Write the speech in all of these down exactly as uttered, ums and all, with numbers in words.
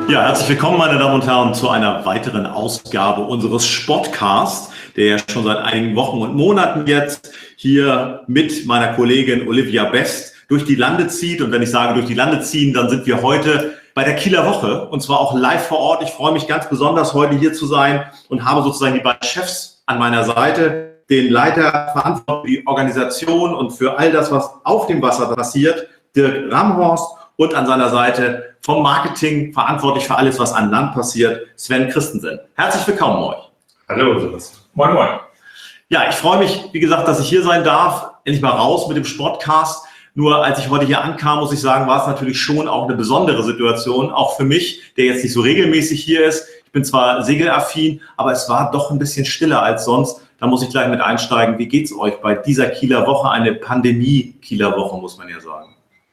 Ja, herzlich willkommen, meine Damen und Herren, zu einer weiteren Ausgabe unseres Sportcasts, der ja schon seit einigen Wochen und Monaten jetzt hier mit meiner Kollegin Olivia Best durch die Lande zieht. Und wenn ich sage durch die Lande ziehen, dann sind wir heute bei der Kieler Woche und zwar auch live vor Ort. Ich freue mich ganz besonders, heute hier zu sein und habe sozusagen die beiden Chefs an meiner Seite, den Leiter verantwortlich für die Organisation und für all das, was auf dem Wasser passiert, Dirk Ramhorst, und an seiner Seite vom Marketing verantwortlich für alles, was an Land passiert, Sven Christensen. Herzlich willkommen euch. Hallo, Sebastian. Moin, moin. Ja, ich freue mich, wie gesagt, dass ich hier sein darf. Endlich mal raus mit dem Sportcast. Nur als ich heute hier ankam, muss ich sagen, war es natürlich schon auch eine besondere Situation, auch für mich, der jetzt nicht so regelmäßig hier ist. Ich bin zwar segelaffin, aber es war doch ein bisschen stiller als sonst. Da muss ich gleich mit einsteigen. Wie geht's euch bei dieser Kieler Woche? Eine Pandemie-Kieler Woche, muss man ja sagen.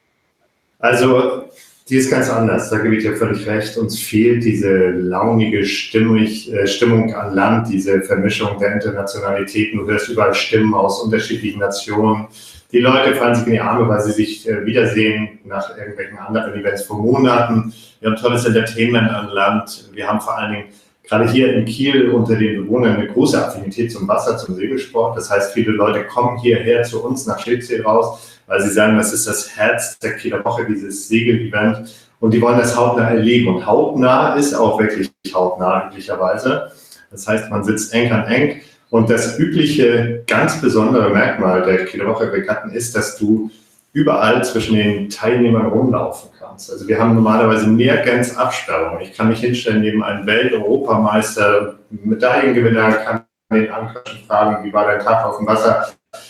Also, die ist ganz anders, da gebe ich dir völlig recht. Uns fehlt diese launige Stimmung, äh, Stimmung an Land, diese Vermischung der Internationalitäten. Du hörst überall Stimmen aus unterschiedlichen Nationen. Die Leute fallen sich in die Arme, weil sie sich äh, wiedersehen nach irgendwelchen anderen Events vor Monaten. Wir haben tolles Entertainment an Land. Wir haben vor allen Dingen gerade hier in Kiel unter den Bewohnern eine große Affinität zum Wasser, zum Segelsport. Das heißt, viele Leute kommen hierher zu uns nach Schildsee raus, weil sie sagen, das ist das Herz der Kieler Woche, dieses Segel-Event. Und die wollen das hautnah erleben. Und hautnah ist auch wirklich hautnah, üblicherweise. Das heißt, man sitzt eng an eng. Und das übliche, ganz besondere Merkmal der Kieler Woche-Regatten ist, dass du überall zwischen den Teilnehmern rumlaufen kannst. Also wir haben normalerweise nirgends Absperrung. Ich kann mich hinstellen neben einem Welt-Europameister, Medaillengewinner, kann den Anquatschen fragen, wie war dein Tag auf dem Wasser?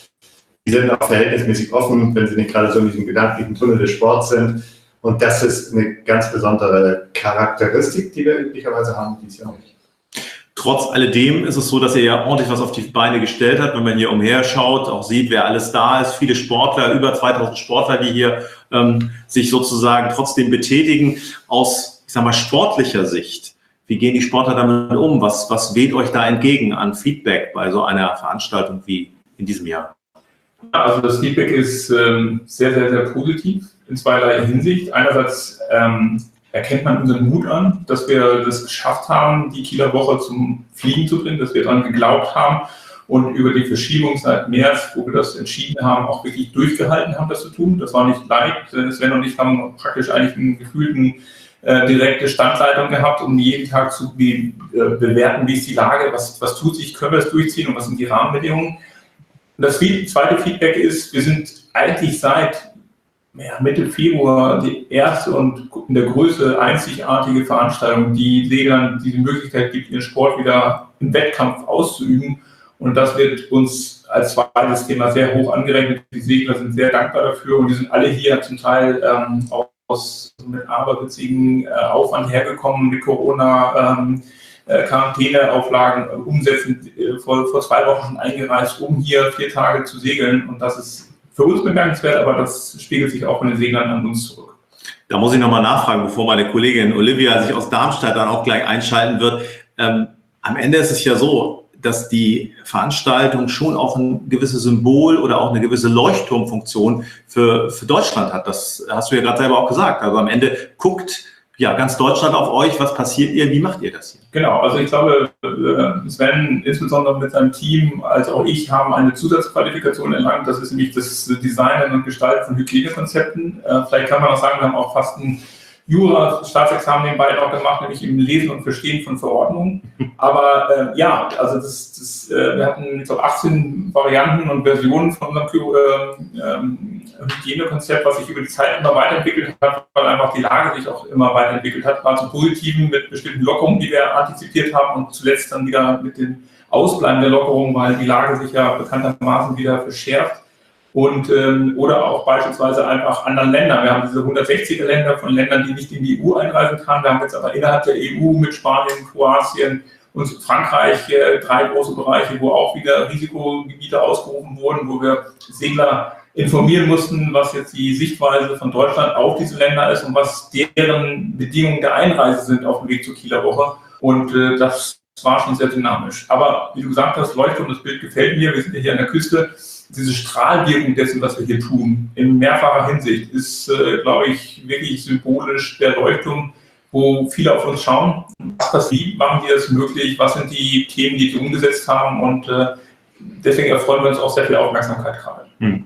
Die sind auch verhältnismäßig offen, wenn sie nicht gerade so in diesem gedanklichen Tunnel des Sports sind. Und das ist eine ganz besondere Charakteristik, die wir üblicherweise haben, die es ja auch nicht. Trotz alledem ist es so, dass ihr ja ordentlich was auf die Beine gestellt habt. Wenn man hier umher schaut, auch sieht, wer alles da ist. Viele Sportler, über zweitausend Sportler, die hier ähm, sich sozusagen trotzdem betätigen. Aus, ich sag mal, sportlicher Sicht, wie gehen die Sportler damit um? Was, was weht euch da entgegen an Feedback bei so einer Veranstaltung wie in diesem Jahr? Also das Feedback ist ähm, sehr, sehr, sehr positiv in zweierlei Hinsicht. Einerseits ähm, erkennt man unseren Mut an, dass wir das geschafft haben, die Kieler Woche zum Fliegen zu bringen, dass wir daran geglaubt haben und über die Verschiebung seit März, wo wir das entschieden haben, auch wirklich durchgehalten haben, das zu tun. Das war nicht leicht. Sven und ich haben praktisch eigentlich einen gefühlten äh, direkte Standleitung gehabt, um jeden Tag zu be äh, bewerten, wie ist die Lage, was, was tut sich, können wir es durchziehen und was sind die Rahmenbedingungen. Und das zweite Feedback ist, wir sind eigentlich seit ja, Mitte Februar die erste und in der Größe einzigartige Veranstaltung, die Seglern diese Möglichkeit gibt, ihren Sport wieder im Wettkampf auszuüben. Und das wird uns als zweites Thema sehr hoch angerechnet. Die Segler sind sehr dankbar dafür und die sind alle hier zum Teil ähm, aus mit aberwitzigen äh, Aufwand hergekommen mit Corona. Ähm, Quarantäneauflagen umsetzen, vor, vor zwei Wochen schon eingereist, um hier vier Tage zu segeln. Und das ist für uns bemerkenswert, aber das spiegelt sich auch von den Seglern an uns zurück. Da muss ich nochmal nachfragen, bevor meine Kollegin Olivia sich aus Darmstadt dann auch gleich einschalten wird. Ähm, am Ende ist es ja so, dass die Veranstaltung schon auch ein gewisses Symbol oder auch eine gewisse Leuchtturmfunktion für, für Deutschland hat. Das hast du ja gerade selber auch gesagt. Also am Ende guckt ja, ganz Deutschland auf euch. Was passiert ihr? Wie macht ihr das hier? Genau, also ich glaube, Sven, insbesondere mit seinem Team, als auch ich, haben eine Zusatzqualifikation erlangt. Das ist nämlich das Designen und Gestalten von Hygienekonzepten. Vielleicht kann man auch sagen, wir haben auch fast ein Jura-Staatsexamen nebenbei noch gemacht, nämlich im Lesen und Verstehen von Verordnungen. Aber äh, ja, also das, das, äh, wir hatten ich glaube, achtzehn Varianten und Versionen von unserem äh, ähm, Hygienekonzept, was sich über die Zeit immer weiterentwickelt hat, weil einfach die Lage sich auch immer weiterentwickelt hat, war zum Positiven mit bestimmten Lockerungen, die wir antizipiert haben und zuletzt dann wieder mit dem Ausbleiben der Lockerungen, weil die Lage sich ja bekanntermaßen wieder verschärft. Und, ähm, oder auch beispielsweise einfach anderen Ländern. Wir haben diese hundertsechziger Länder von Ländern, die nicht in die E U einreisen kann. Wir haben jetzt aber innerhalb der E U mit Spanien, Kroatien und Frankreich äh, drei große Bereiche, wo auch wieder Risikogebiete ausgerufen wurden, wo wir Segler informieren mussten, was jetzt die Sichtweise von Deutschland auf diese Länder ist und was deren Bedingungen der Einreise sind auf dem Weg zur Kieler Woche. Und äh, das war schon sehr dynamisch. Aber wie du gesagt hast, Leuchtturm, das Bild gefällt mir. Wir sind ja hier an der Küste. Diese Strahlwirkung dessen, was wir hier tun, in mehrfacher Hinsicht, ist, äh, glaube ich, wirklich symbolisch der Leuchtturm, wo viele auf uns schauen. Was, wie machen die das möglich? Was sind die Themen, die sie umgesetzt haben? Und äh, deswegen erfreuen wir uns auch sehr viel Aufmerksamkeit gerade. Hm.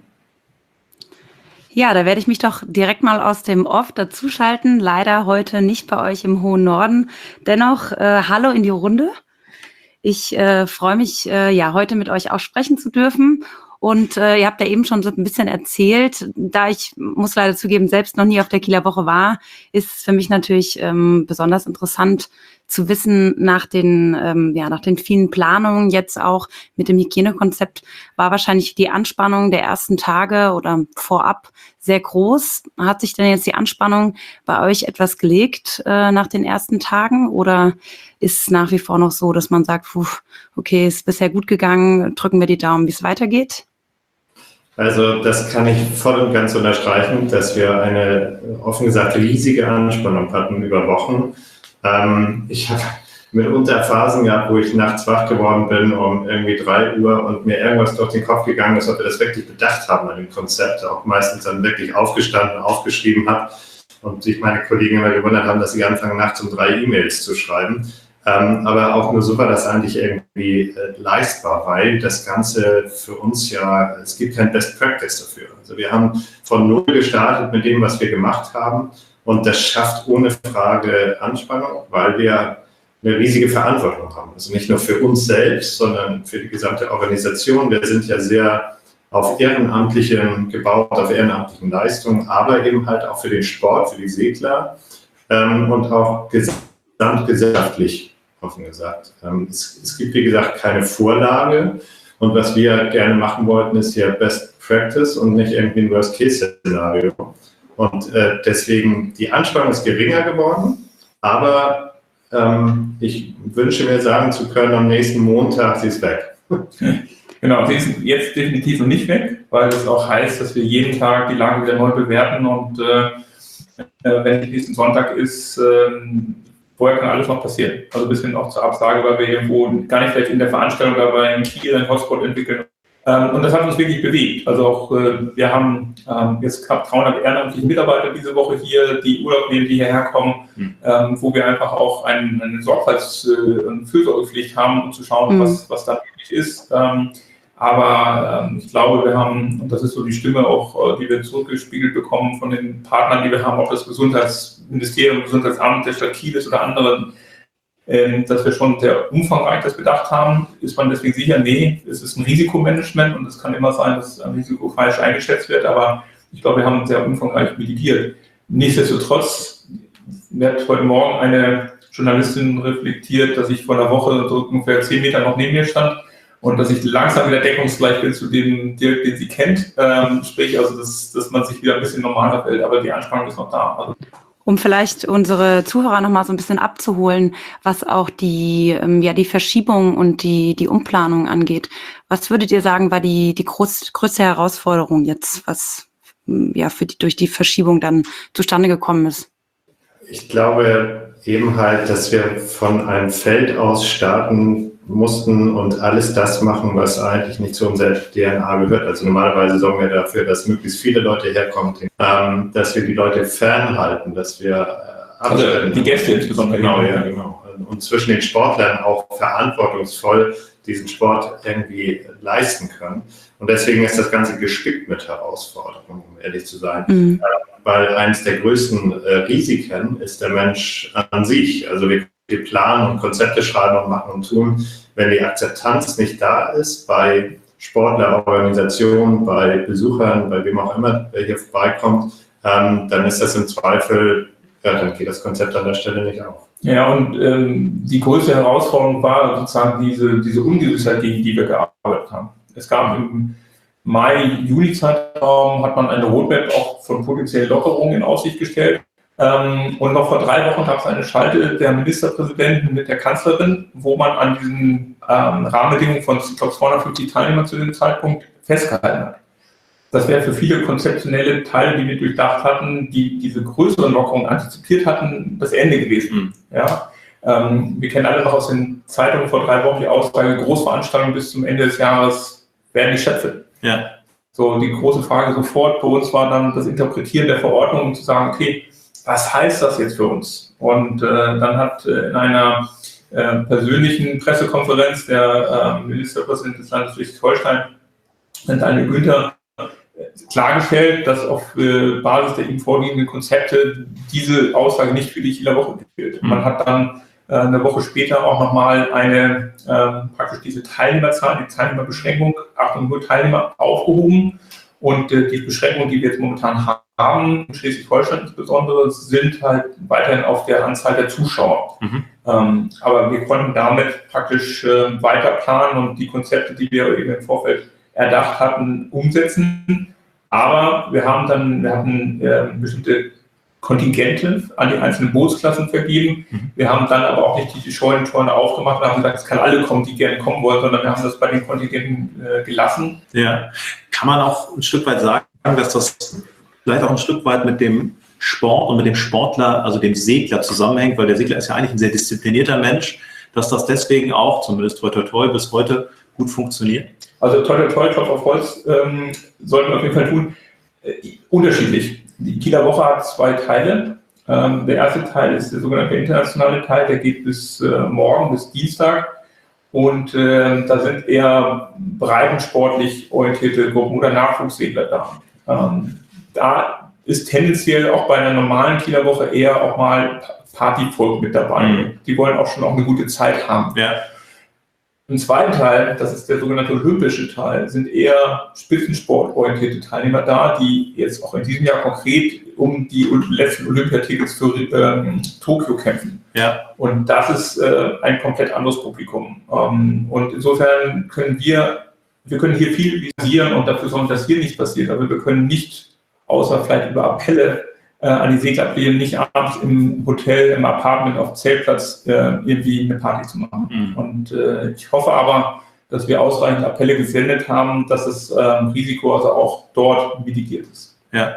Ja, da werde ich mich doch direkt mal aus dem Off dazuschalten. Leider heute nicht bei euch im hohen Norden. Dennoch, äh, hallo in die Runde. Ich äh, freue mich, äh, ja, heute mit euch auch sprechen zu dürfen. Und äh, ihr habt ja eben schon so ein bisschen erzählt, da ich, muss leider zugeben, selbst noch nie auf der Kieler Woche war, ist es für mich natürlich ähm, besonders interessant zu wissen, nach den, ähm, ja, nach den vielen Planungen jetzt auch mit dem Hygienekonzept war wahrscheinlich die Anspannung der ersten Tage oder vorab sehr groß. Hat sich denn jetzt die Anspannung bei euch etwas gelegt äh, nach den ersten Tagen oder ist es nach wie vor noch so, dass man sagt, puh, okay, ist bisher gut gegangen, drücken wir die Daumen, wie es weitergeht? Also das kann ich voll und ganz unterstreichen, dass wir eine, offen gesagt, riesige Anspannung hatten über Wochen. Ähm, ich habe mitunter Phasen gehabt, wo ich nachts wach geworden bin um irgendwie drei Uhr und mir irgendwas durch den Kopf gegangen ist, ob wir das wirklich bedacht haben an dem Konzept, auch meistens dann wirklich aufgestanden, aufgeschrieben habe und sich meine Kollegen immer gewundert haben, dass sie anfangen, nachts um drei E-Mails zu schreiben. Ähm, aber auch nur so war das eigentlich irgendwie äh, leistbar, weil das Ganze für uns ja, es gibt kein Best Practice dafür. Also wir haben von Null gestartet mit dem, was wir gemacht haben und das schafft ohne Frage Anspannung, weil wir eine riesige Verantwortung haben. Also nicht nur für uns selbst, sondern für die gesamte Organisation. Wir sind ja sehr auf Ehrenamtlichen gebaut, auf ehrenamtlichen Leistungen, aber eben halt auch für den Sport, für die Segler ähm, und auch gesamtgesellschaftlich. Offen gesagt. Es, es gibt, wie gesagt, keine Vorlage und was wir gerne machen wollten, ist ja Best Practice und nicht irgendwie ein Worst-Case-Szenario. Und äh, deswegen, die Anspannung ist geringer geworden, aber ähm, ich wünsche mir sagen zu können, am nächsten Montag, sie ist weg. Genau, sie ist jetzt definitiv noch nicht weg, weil es auch heißt, dass wir jeden Tag die Lage wieder neu bewerten und äh, wenn es nächsten Sonntag ist, äh, vorher kann alles noch passieren. Also bis hin auch zur Absage, weil wir irgendwo gar nicht vielleicht in der Veranstaltung dabei in Kiel einen Hotspot entwickeln. Ähm, und das hat uns wirklich bewegt. Also auch äh, wir haben ähm, jetzt knapp dreihundert ehrenamtliche Mitarbeiter diese Woche hier, die Urlaub nehmen, die hierher kommen, mhm. ähm, wo wir einfach auch ein, eine Sorgfalts- und Fürsorgepflicht haben, um zu schauen, mhm. was, was da wirklich ist. Ähm, aber ähm, ich glaube, wir haben, und das ist so die Stimme auch, die wir zurückgespiegelt bekommen von den Partnern, die wir haben, ob das Gesundheitsministerium, Gesundheitsamt der Stadt Kiel ist oder anderen, ähm, dass wir schon sehr umfangreich das bedacht haben. Ist man deswegen sicher? Nee, es ist ein Risikomanagement und es kann immer sein, dass ein Risiko falsch eingeschätzt wird, aber ich glaube, wir haben sehr umfangreich mitigiert. Nichtsdestotrotz wird heute Morgen eine Journalistin reflektiert, dass ich vor einer Woche so ungefähr zehn Meter noch neben mir stand und dass ich langsam wieder deckungsgleich bin zu dem Dirk, den sie kennt. Ähm, sprich, also dass, dass man sich wieder ein bisschen normaler fällt, aber die Anspannung ist noch da. Also um vielleicht unsere Zuhörer noch mal so ein bisschen abzuholen, was auch die, ähm, ja, die Verschiebung und die, die Umplanung angeht. Was würdet ihr sagen, war die, die groß, größte Herausforderung jetzt, was ja für die, durch die Verschiebung dann zustande gekommen ist? Ich glaube eben halt, dass wir von einem Feld aus starten mussten und alles das machen, was eigentlich nicht zu unserer D N A gehört. Also normalerweise sorgen wir dafür, dass möglichst viele Leute herkommen, ähm, dass wir die Leute fernhalten, dass wir äh, also die Gäste insbesondere. Genau, ja, genau. Und zwischen den Sportlern auch verantwortungsvoll diesen Sport irgendwie leisten können. Und deswegen ist das Ganze gespickt mit Herausforderungen, um ehrlich zu sein. Mhm. Äh, weil eines der größten äh, Risiken ist der Mensch an sich. Also wir Wir planen und Konzepte schreiben und machen und tun. Wenn die Akzeptanz nicht da ist bei Sportlerorganisationen, bei Besuchern, bei wem auch immer, wer hier vorbeikommt, ähm, dann ist das im Zweifel, ja, dann geht das Konzept an der Stelle nicht auf. Ja, und ähm, die größte Herausforderung war sozusagen diese, diese Ungewissheit, gegen die wir gearbeitet haben. Es gab im Mai, Juli-Zeitraum hat man eine Roadmap auch von potenziellen Lockerungen in Aussicht gestellt. Und noch vor drei Wochen gab es eine Schalte der Ministerpräsidenten mit der Kanzlerin, wo man an diesen ähm, Rahmenbedingungen von, ich glaube, zweihundertfünfzig Teilnehmern zu dem Zeitpunkt festgehalten hat. Das wäre für viele konzeptionelle Teile, die wir durchdacht hatten, die diese größeren Lockerungen antizipiert hatten, das Ende gewesen. Mhm. Ja? Ähm, wir kennen alle noch aus den Zeitungen vor drei Wochen die Aussage, Großveranstaltungen bis zum Ende des Jahres werden nicht stattfinden. Ja. So, die große Frage sofort bei uns war dann das Interpretieren der Verordnung, um zu sagen, okay, was heißt das jetzt für uns? Und äh, dann hat äh, in einer äh, persönlichen Pressekonferenz der äh, Ministerpräsident des Landes Schleswig-Holstein, Daniel Günther, klargestellt, dass auf äh, Basis der ihm vorliegenden Konzepte diese Aussage nicht für die Kieler Woche gilt. Man hat dann äh, eine Woche später auch nochmal eine äh, praktisch diese Teilnehmerzahl, die Teilnehmerbeschränkung, Achtung, nur Teilnehmer aufgehoben. Und äh, die Beschränkungen, die wir jetzt momentan haben, in Schleswig-Holstein insbesondere, sind halt weiterhin auf der Anzahl der Zuschauer. Mhm. Ähm, aber wir konnten damit praktisch äh, weiter planen und die Konzepte, die wir eben im Vorfeld erdacht hatten, umsetzen. Aber wir haben dann, wir hatten äh, bestimmte Kontingente an die einzelnen Bootsklassen vergeben. Mhm. Wir haben dann aber auch nicht die Scheunentoren aufgemacht und haben gesagt, es kann alle kommen, die gerne kommen wollen, sondern wir haben das bei den Kontingenten äh, gelassen. Ja, kann man auch ein Stück weit sagen, dass das vielleicht auch ein Stück weit mit dem Sport und mit dem Sportler, also dem Segler zusammenhängt, weil der Segler ist ja eigentlich ein sehr disziplinierter Mensch, dass das deswegen auch, zumindest toi toi toi, bis heute gut funktioniert? Also toi toi toi, Klopf auf Holz, ähm, sollten wir auf jeden Fall tun. Äh, unterschiedlich. Die Kieler Woche hat zwei Teile. Ähm, der erste Teil ist der sogenannte internationale Teil, der geht bis äh, morgen, bis Dienstag. Und äh, da sind eher breitensportlich orientierte Gruppen oder Nachwuchssegler da. Ähm, da ist tendenziell auch bei einer normalen Kieler Woche eher auch mal Partyvolk mit dabei. Mhm. Die wollen auch schon auch eine gute Zeit haben. Ja. Im zweiten Teil, das ist der sogenannte olympische Teil, sind eher spitzensportorientierte Teilnehmer da, die jetzt auch in diesem Jahr konkret um die letzten Olympiatickets für ähm, Tokio kämpfen. Ja. Und das ist äh, ein komplett anderes Publikum. Ähm, und insofern können wir, wir können hier viel visieren und dafür sorgen, dass hier nichts passiert, aber wir können nicht, außer vielleicht über Appelle, äh, an die Segler appellieren, nicht abends im Hotel, im Apartment, auf dem Zeltplatz äh, irgendwie eine Party zu machen. Mhm. Und äh, ich hoffe aber, dass wir ausreichend Appelle gesendet haben, dass das äh, Risiko also auch dort mitigiert ist. Ja.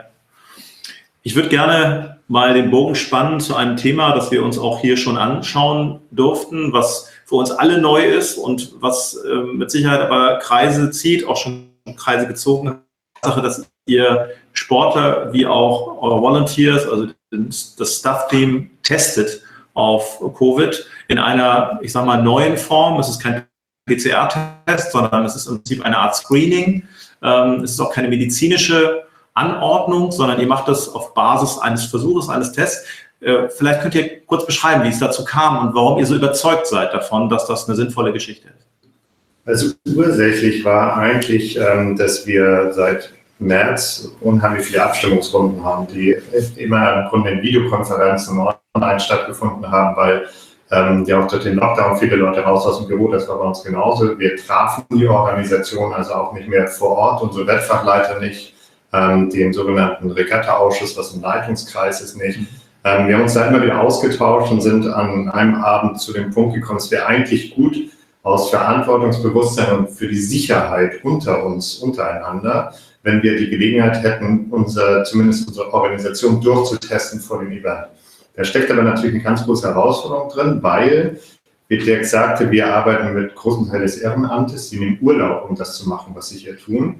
Ich würde gerne mal den Bogen spannen zu einem Thema, das wir uns auch hier schon anschauen durften, was für uns alle neu ist und was äh, mit Sicherheit aber Kreise zieht, auch schon Kreise gezogen hat. Sache, dass ihr Sportler wie auch eure Volunteers, also das Staff-Team, testet auf Covid in einer, ich sag mal, neuen Form. Es ist kein P C R-Test, sondern es ist im Prinzip eine Art Screening. Es ist auch keine medizinische Anordnung, sondern ihr macht das auf Basis eines Versuches, eines Tests. Vielleicht könnt ihr kurz beschreiben, wie es dazu kam und warum ihr so überzeugt seid davon, dass das eine sinnvolle Geschichte ist. Also ursächlich war eigentlich, ähm, dass wir seit März unheimlich viele Abstimmungsrunden haben, die immer im Grunde in Videokonferenzen online stattgefunden haben, weil ähm, ja auch durch den Lockdown viele Leute raus aus dem Büro, das war bei uns genauso. Wir trafen die Organisation also auch nicht mehr vor Ort, unsere Wettfachleiter nicht, ähm, den sogenannten Regatta-Ausschuss, was ein Leitungskreis ist, nicht. Ähm, wir haben uns da immer wieder ausgetauscht und sind an einem Abend zu dem Punkt gekommen, es wäre eigentlich gut, aus Verantwortungsbewusstsein und für die Sicherheit unter uns, untereinander, wenn wir die Gelegenheit hätten, unser, zumindest unsere Organisation durchzutesten vor dem Event. Da steckt aber natürlich eine ganz große Herausforderung drin, weil, wie Dirk sagte, wir arbeiten mit großem Teil des Ehrenamtes, die nehmen Urlaub, um das zu machen, was sie hier tun.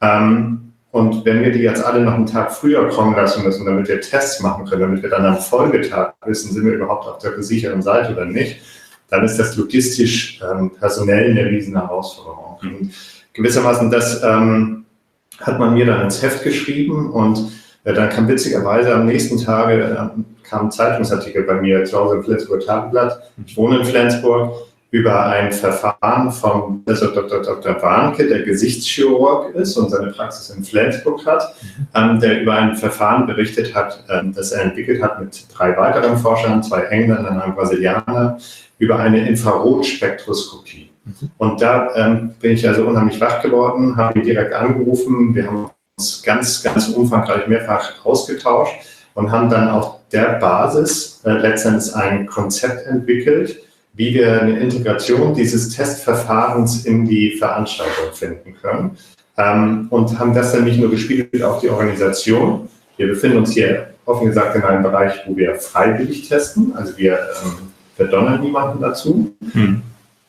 Und wenn wir die jetzt alle noch einen Tag früher kommen lassen müssen, damit wir Tests machen können, damit wir dann am Folgetag wissen, sind wir überhaupt auf der sicheren Seite oder nicht, dann ist das logistisch ähm, personell eine riesen Herausforderung. Und gewissermaßen, das ähm, hat man mir dann ins Heft geschrieben und äh, dann kam witzigerweise am nächsten Tag äh, kam ein Zeitungsartikel bei mir zu Hause im Flensburger Tageblatt. Ich wohne in Flensburg, über ein Verfahren von Professor Doktor Doktor Warnke, der Gesichtschirurg ist und seine Praxis in Flensburg hat, ähm, der über ein Verfahren berichtet hat, ähm, das er entwickelt hat mit drei weiteren Forschern, zwei Engländern und einem Brasilianer, über eine Infrarotspektroskopie. Mhm. Und da ähm, bin ich also unheimlich wach geworden, habe ihn direkt angerufen, wir haben uns ganz, ganz umfangreich mehrfach ausgetauscht und haben dann auf der Basis äh, letztendlich ein Konzept entwickelt, wie wir eine Integration dieses Testverfahrens in die Veranstaltung finden können. Ähm, und haben das dann nicht nur gespiegelt auf die Organisation. Wir befinden uns hier, offen gesagt, in einem Bereich, wo wir freiwillig testen. Also wir ähm, verdonnern niemanden dazu. Hm.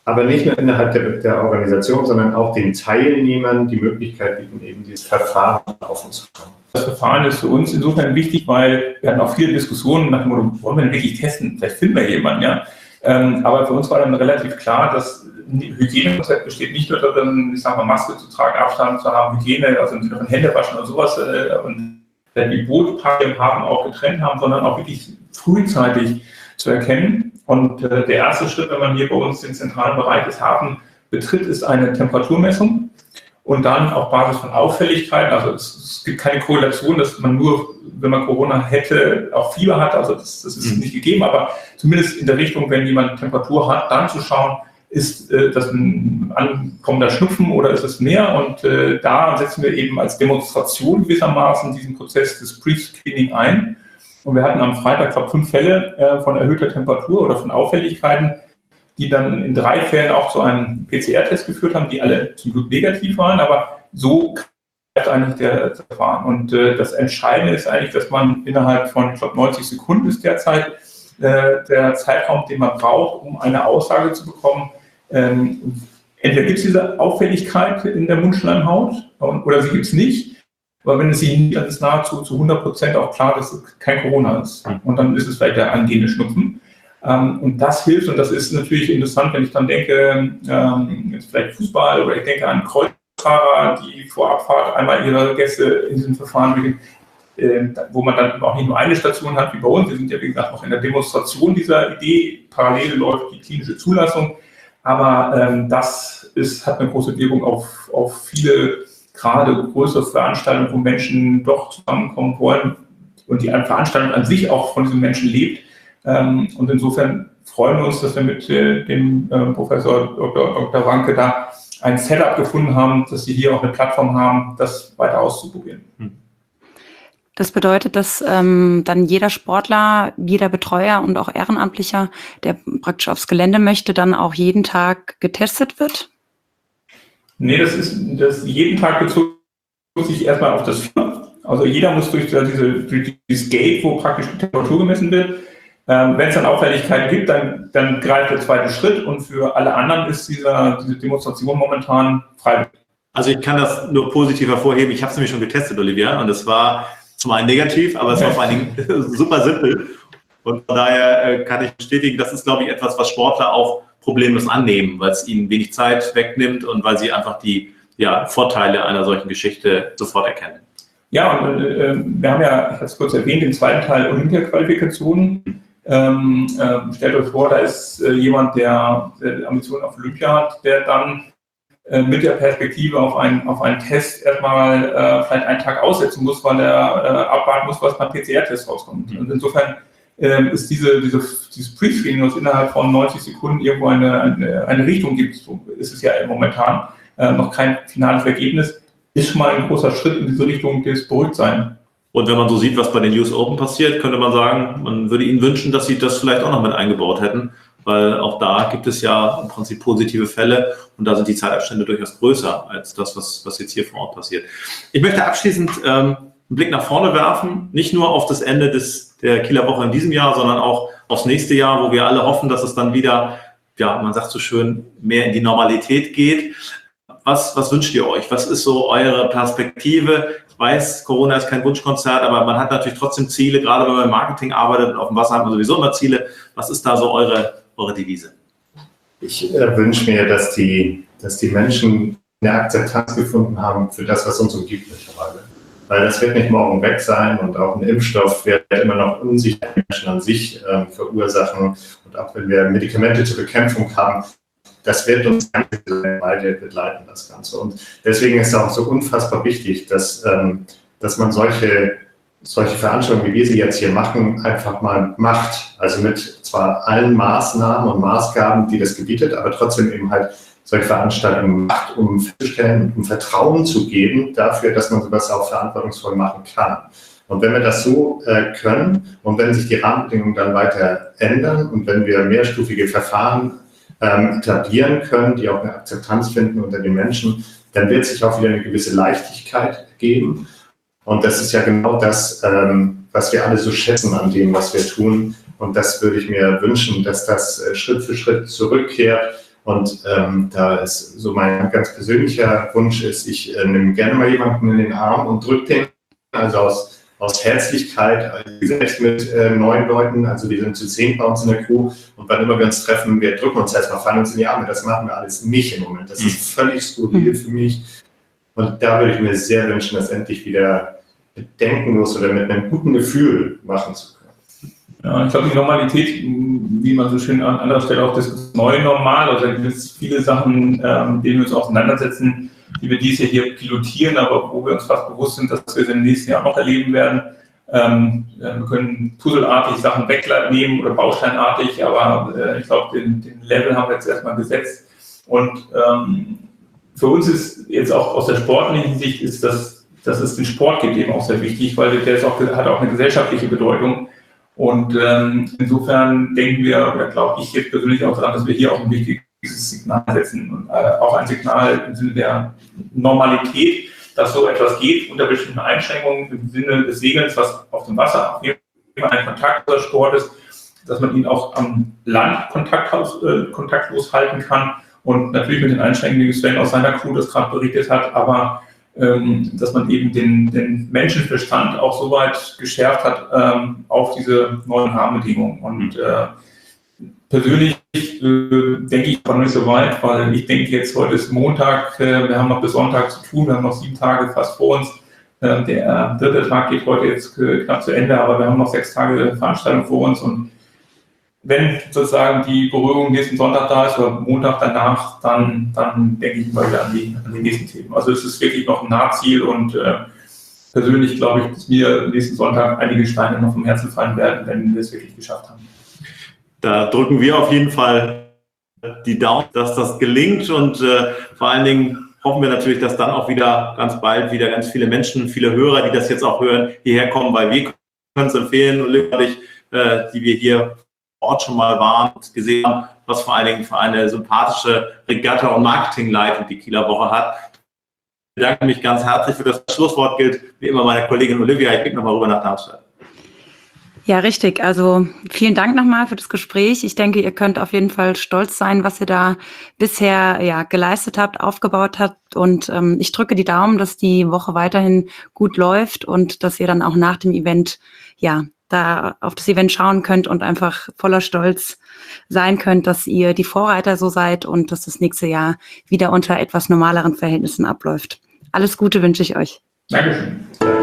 aber nicht nur innerhalb der, der Organisation, sondern auch den Teilnehmern die Möglichkeit bieten, eben dieses Verfahren offen zu haben. Das Verfahren ist für uns insofern wichtig, weil wir hatten auch viele Diskussionen nach dem Motto, wollen wir denn wirklich testen? Vielleicht finden wir jemanden, ja. Ähm, aber für uns war dann relativ klar, dass ein Hygienekonzept besteht nicht nur darin, ich sag mal, Maske zu tragen, Abstand zu haben, Hygiene, also im Sinne von Hände waschen und sowas äh, und die Bootpaare haben auch getrennt haben, sondern auch wirklich frühzeitig zu erkennen. Und äh, der erste Schritt, wenn man hier bei uns den zentralen Bereich des Hafen betritt, ist eine Temperaturmessung. Und dann auf Basis von Auffälligkeiten, also es, es gibt keine Korrelation, dass man nur, wenn man Corona hätte, auch Fieber hat, also das, das ist mhm. nicht gegeben, aber zumindest in der Richtung, wenn jemand Temperatur hat, dann zu schauen, ist äh, das ein ankommender Schnupfen oder ist es mehr? Und äh, da setzen wir eben als Demonstration gewissermaßen diesen Prozess des Pre-Screening ein. Und wir hatten am Freitag, glaube ich, fünf Fälle äh, von erhöhter Temperatur oder von Auffälligkeiten, die dann in drei Fällen auch zu einem P C R-Test geführt haben, die alle zum Glück negativ waren, aber so ist eigentlich der Verfahren. Und äh, das Entscheidende ist eigentlich, dass man innerhalb von, ich glaube, neunzig Sekunden ist derzeit äh, der Zeitraum, den man braucht, um eine Aussage zu bekommen. Ähm, entweder gibt es diese Auffälligkeit in der Mundschleimhaut oder sie gibt es nicht. Aber wenn es sie nicht, dann ist nahezu zu hundert Prozent auch klar, dass es kein Corona ist. Und dann ist es vielleicht der angehende Schnupfen. Ähm, und das hilft, und das ist natürlich interessant, wenn ich dann denke, ähm, jetzt vielleicht Fußball oder ich denke an Kreuzfahrer, die vor Abfahrt einmal ihre Gäste in diesem Verfahren bringen, äh, wo man dann auch nicht nur eine Station hat wie bei uns. Wir sind ja, wie gesagt, noch in der Demonstration dieser Idee. Parallel läuft die klinische Zulassung. Aber ähm, das ist, hat eine große Wirkung auf, auf viele, gerade größere Veranstaltungen, wo Menschen doch zusammenkommen wollen und die eine Veranstaltung an sich auch von diesen Menschen lebt. Ähm, und insofern freuen wir uns, dass wir mit äh, dem äh, Professor Doktor Doktor Wanke da ein Setup gefunden haben, dass sie hier auch eine Plattform haben, das weiter auszuprobieren. Das bedeutet, dass ähm, dann jeder Sportler, jeder Betreuer und auch Ehrenamtlicher, der praktisch aufs Gelände möchte, dann auch jeden Tag getestet wird? Nee, das ist das jeden Tag bezog sich erstmal auf das Fieber. Also jeder muss durch, diese, durch dieses Gate, wo praktisch die Temperatur gemessen wird. Ähm, wenn es dann Auffälligkeiten gibt, dann, dann greift der zweite Schritt und für alle anderen ist dieser, diese Demonstration momentan freiwillig. Also ich kann das nur positiv hervorheben. Ich habe es nämlich schon getestet, Olivia, und es war zum einen negativ, aber es war vor allen Dingen super simpel. Und von daher kann ich bestätigen, das ist, glaube ich, etwas, was Sportler auch problemlos annehmen, weil es ihnen wenig Zeit wegnimmt und weil sie einfach die ja, Vorteile einer solchen Geschichte sofort erkennen. Ja, und äh, wir haben ja, ich habe es kurz erwähnt, im zweiten Teil Olympia-Qualifikationen. Ähm, äh, stellt euch vor, da ist äh, jemand, der, der Ambitionen auf Olympia hat, der dann äh, mit der Perspektive auf einen, auf einen Test erstmal äh, vielleicht einen Tag aussetzen muss, weil er äh, abwarten muss, was beim P C R-Test rauskommt. Mhm. Und insofern äh, ist diese, diese, dieses Pre-Screening, was innerhalb von neunzig Sekunden irgendwo eine, eine, eine Richtung gibt, so ist es ja momentan äh, noch kein finales Ergebnis, ist schon mal ein großer Schritt in diese Richtung des Beruhigtseins. Und wenn man so sieht, was bei den U S Open passiert, könnte man sagen, man würde ihnen wünschen, dass sie das vielleicht auch noch mit eingebaut hätten, weil auch da gibt es ja im Prinzip positive Fälle und da sind die Zeitabstände durchaus größer als das, was, was jetzt hier vor Ort passiert. Ich möchte abschließend ähm, einen Blick nach vorne werfen, nicht nur auf das Ende des, der Kieler Woche in diesem Jahr, sondern auch aufs nächste Jahr, wo wir alle hoffen, dass es dann wieder, ja, man sagt so schön, mehr in die Normalität geht. Was, was wünscht ihr euch? Was ist so eure Perspektive? Ich weiß, Corona ist kein Wunschkonzert, aber man hat natürlich trotzdem Ziele, gerade wenn man im Marketing arbeitet und auf dem Wasser hat man sowieso immer Ziele. Was ist da so eure, eure Devise? Ich äh, wünsche mir, dass die, dass die Menschen eine Akzeptanz gefunden haben für das, was uns umgibt mittlerweile. Weil das wird nicht morgen weg sein und auch ein Impfstoff wird immer noch Unsicherheit Menschen an sich äh, verursachen. Und auch wenn wir Medikamente zur Bekämpfung haben, das wird uns beide begleiten, das Ganze. Und deswegen ist es auch so unfassbar wichtig, dass, ähm, dass man solche, solche Veranstaltungen, wie wir sie jetzt hier machen, einfach mal macht. Also mit zwar allen Maßnahmen und Maßgaben, die das gebietet, aber trotzdem eben halt solche Veranstaltungen macht, um festzustellen, um Vertrauen zu geben dafür, dass man sowas auch verantwortungsvoll machen kann. Und wenn wir das so äh, können und wenn sich die Rahmenbedingungen dann weiter ändern und wenn wir mehrstufige Verfahren etablieren können, die auch eine Akzeptanz finden unter den Menschen, dann wird sich auch wieder eine gewisse Leichtigkeit geben. Und das ist ja genau das, was wir alle so schätzen an dem, was wir tun. Und das würde ich mir wünschen, dass das Schritt für Schritt zurückkehrt Und ähm, da ist so mein ganz persönlicher Wunsch ist, ich äh, nehme gerne mal jemanden in den Arm und drücke den, also aus, aus Herzlichkeit, selbst mit äh, neun Leuten, also wir sind zu zehn bei uns in der Crew und wann immer wir uns treffen, wir drücken uns erstmal, fallen uns in die Arme, das machen wir alles nicht im Moment, das ist völlig skurril für mich und da würde ich mir sehr wünschen, das endlich wieder bedenkenlos oder mit einem guten Gefühl machen zu können. Ja, ich glaube, die Normalität, wie man so schön an anderer Stelle auch das neue Normal, also da gibt es viele Sachen, ähm, denen wir uns auseinandersetzen, die wir dieses Jahr hier pilotieren, aber wo wir uns fast bewusst sind, dass wir es im nächsten Jahr noch erleben werden. Ähm, wir können puzzelartig Sachen wegnehmen oder bausteinartig, aber äh, ich glaube, den, den Level haben wir jetzt erstmal gesetzt. Und ähm, für uns ist jetzt auch aus der sportlichen Sicht, ist das, dass es den Sport gibt, eben auch sehr wichtig, weil der ist auch, hat auch eine gesellschaftliche Bedeutung. Und ähm, insofern denken wir, oder glaube ich jetzt persönlich auch daran, dass wir hier auch ein wichtiges Signal setzen. Und äh, auch ein Signal im Sinne der Normalität, dass so etwas geht, unter bestimmten Einschränkungen im Sinne des Segelns, was auf dem Wasser auf jeden Fall ein kontaktloser Sport ist, dass man ihn auch am Land kontaktlos, äh, kontaktlos halten kann. Und natürlich mit den Einschränkungen, die Sven aus seiner Crew das gerade berichtet hat, aber Ähm, dass man eben den, den Menschenverstand auch so weit geschärft hat ähm, auf diese neuen Rahmenbedingungen. Und äh, persönlich äh, denke ich noch nicht so weit, weil ich denke jetzt, heute ist Montag, äh, wir haben noch bis Sonntag zu tun, wir haben noch sieben Tage fast vor uns. Äh, der dritte Tag geht heute jetzt äh, knapp zu Ende, aber wir haben noch sechs Tage Veranstaltung vor uns und wenn sozusagen die Beruhigung nächsten Sonntag da ist oder Montag danach, dann, dann denke ich mal wieder an die, an die nächsten Themen. Also es ist wirklich noch ein Nahziel und äh, persönlich glaube ich, dass mir nächsten Sonntag einige Steine noch vom Herzen fallen werden, wenn wir es wirklich geschafft haben. Da drücken wir auf jeden Fall die Daumen, dass das gelingt und äh, vor allen Dingen hoffen wir natürlich, dass dann auch wieder ganz bald wieder ganz viele Menschen, viele Hörer, die das jetzt auch hören, hierher kommen, weil wir können es empfehlen, Olivia und ich, äh, die wir hier Ort schon mal waren und gesehen haben, was vor allen Dingen für eine sympathische Regatta- und Marketingleitung die Kieler Woche hat. Ich bedanke mich ganz herzlich für das Schlusswort, gilt wie immer meine Kollegin Olivia. Ich blicke nochmal rüber nach Darmstadt. Ja, richtig. Also vielen Dank nochmal für das Gespräch. Ich denke, ihr könnt auf jeden Fall stolz sein, was ihr da bisher ja geleistet habt, aufgebaut habt. Und ähm, ich drücke die Daumen, dass die Woche weiterhin gut läuft und dass ihr dann auch nach dem Event ja da auf das Event schauen könnt und einfach voller Stolz sein könnt, dass ihr die Vorreiter so seid und dass das nächste Jahr wieder unter etwas normaleren Verhältnissen abläuft. Alles Gute wünsche ich euch. Dankeschön.